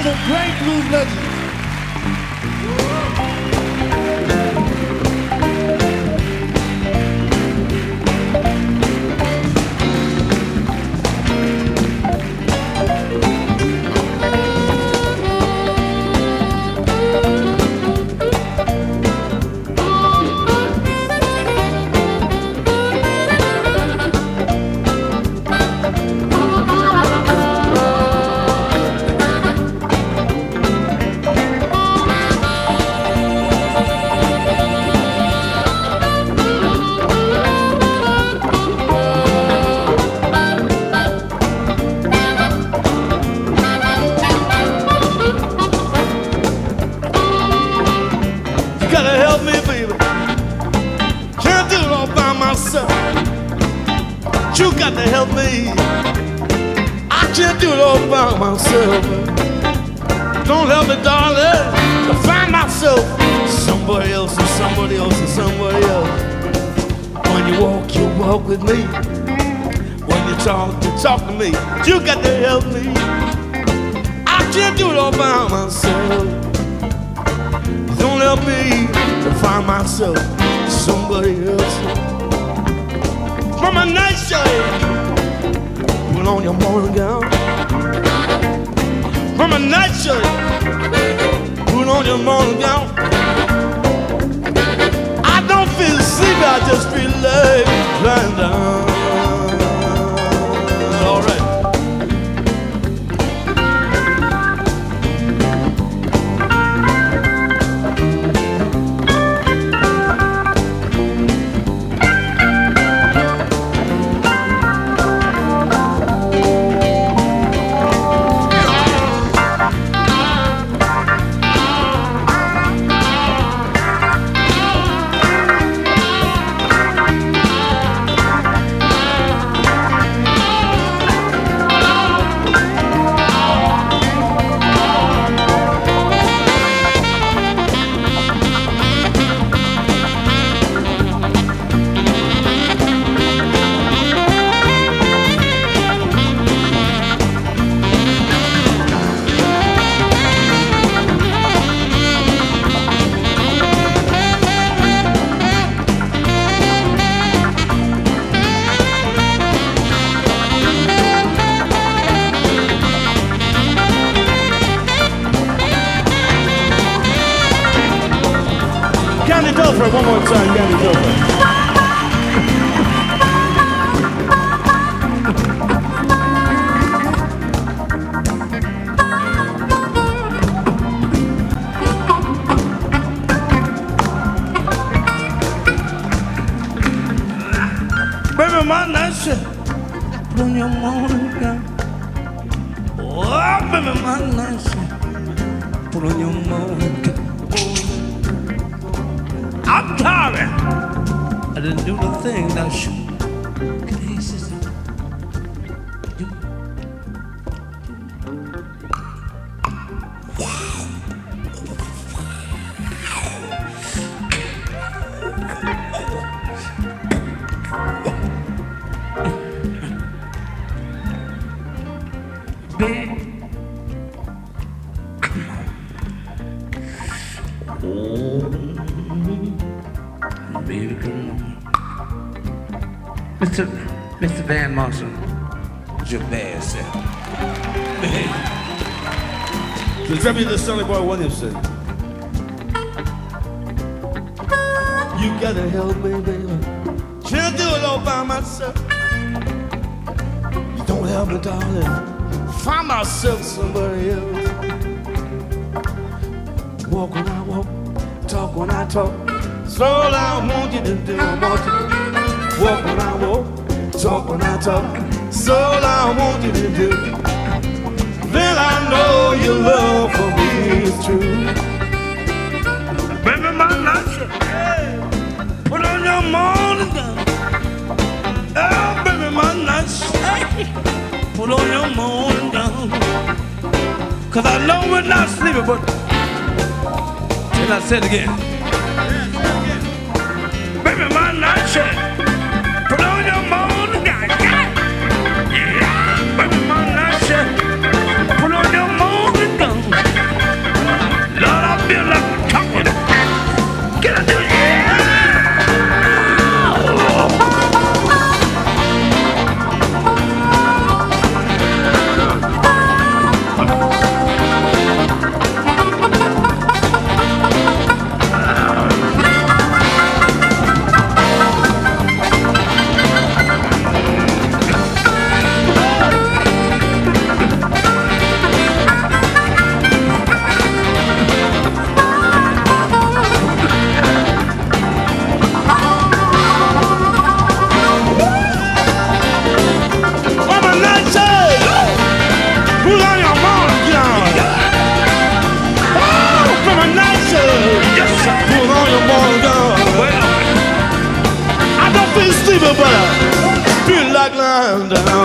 a great blues legend. You got to help me. I can't do it all by myself. Don't help me, darling, to find myself somebody else and somebody else and somebody else. When you walk with me. When you talk to me. You got to help me. I can't do it all by myself. Don't help me to find myself somebody else. From a night shirt, put on your morning gown. From a night shirt, put on your morning gown. I don't feel sleepy, I just feel like lying down. All right. Candy Topher, one more time, Candy Topher. Baby, my nice shit, put on your morning gown. Oh, baby, my nice shit, put on your morning gown. I'm tired. I didn't do the thing that I should. Hey, sister. Babe, come on. Oh. Baby, come on. Mr. Van Marshall, what's your bad self? Hey. So tell me the Sonny Boy Williamson. You gotta help me, baby. Can't do it all by myself. You don't help me, darling. Find myself somebody else. Walk when I walk, talk when I talk. So I want you to do, I want you to walk when I walk, talk when I talk. So I want you to do. Then I know your love for me is true. Baby, my night shirt, hey, put on your morning gown. Oh, baby, my night shirt, put on your morning gown. 'Cause I know we're not sleeping, but till I say it again. Baby, my night shirt, put on your morning gown. Yeah, baby, my night shirt, put on your morning gown. down.